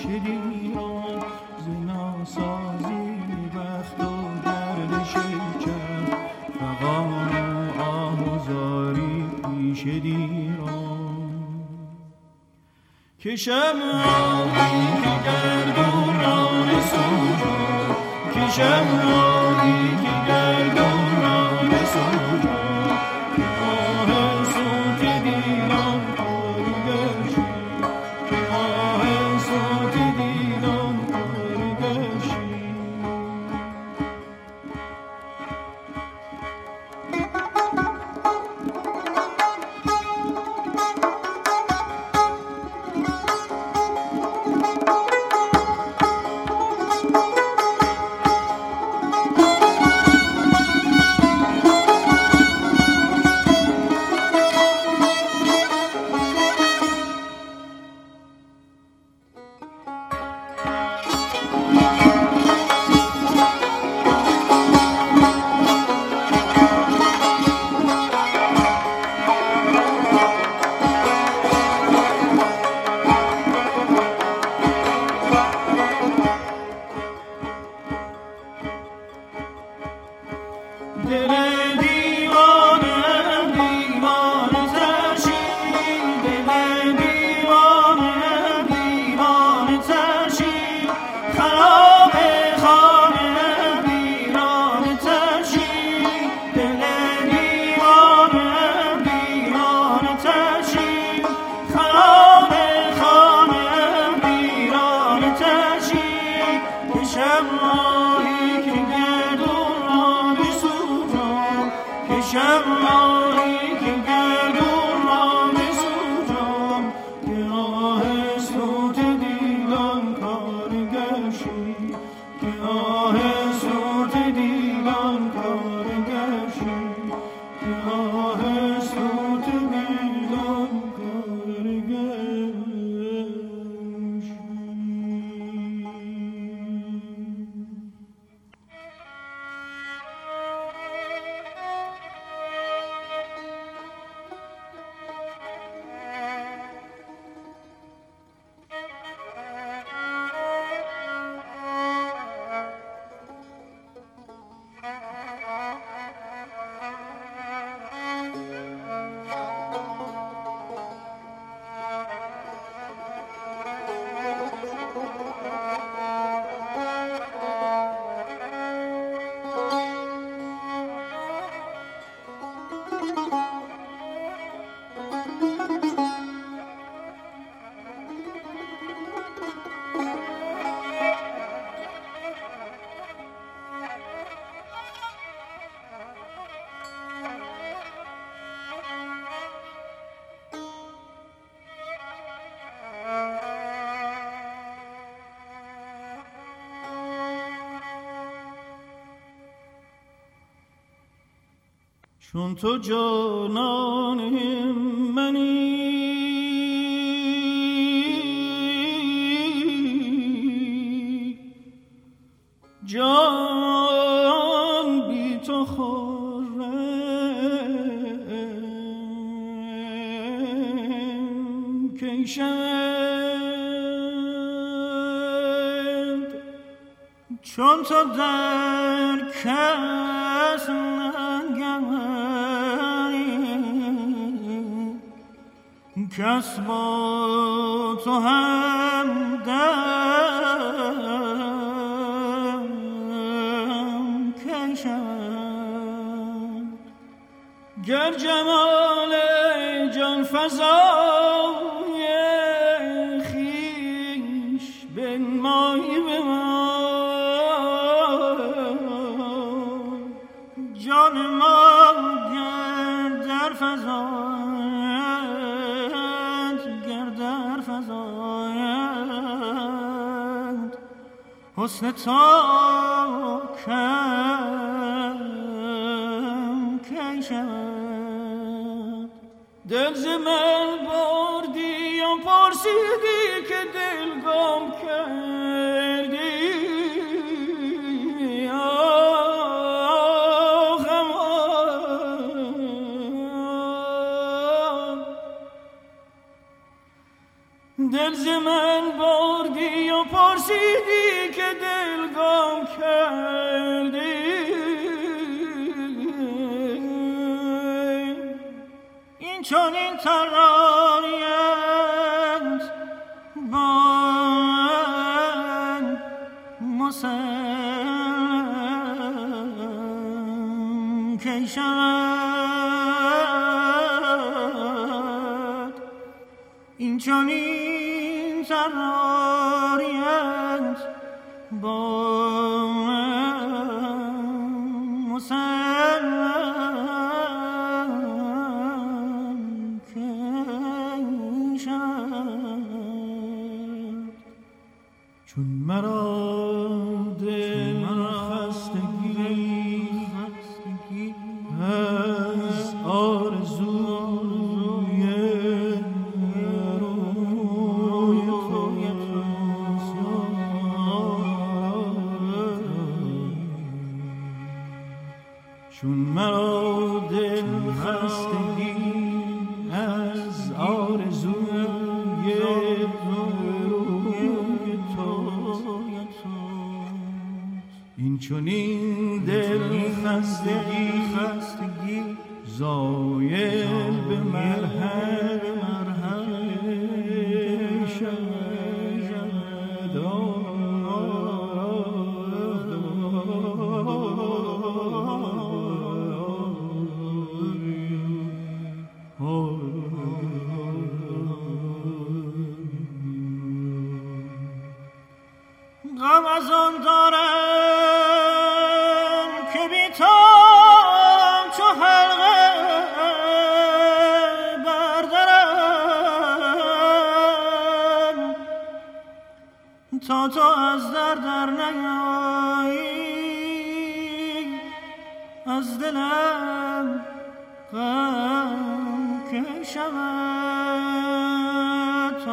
پیش دیران ز ناسازی بخت و گردش چرخ فغان و آه و زاری پیش دیران کشم راهی که گردونان سوجا کشم راهی که گردونان سوجا که آه سوت دیران کارگشی که آه سوت دیران کارگشی چون تو جانان منی جان بی تو خورم کی شد چون تو در کس کس با تو هم دم کشم گر جمال جان فزای خویش بنمایی به من جان ما گر در فزای حسن تو کم کی شد دل ز من بردی و پرسیدی که دل گم کردی دل ز من بردی و پرسیدی که دل گم کردی این چون این تراریت با مسلم کی شود این چون این تراریت با مسلم کی شود چون مرا دل خستگی از آرزوی روی توی چون مرا دل خستگی از آرزوی روی توی این چونین دل خستگی زایل به مرهم شد غم از آن دارم که بی تو چو حلقه بردارم تا تو از در نیایی از دلم غم که شود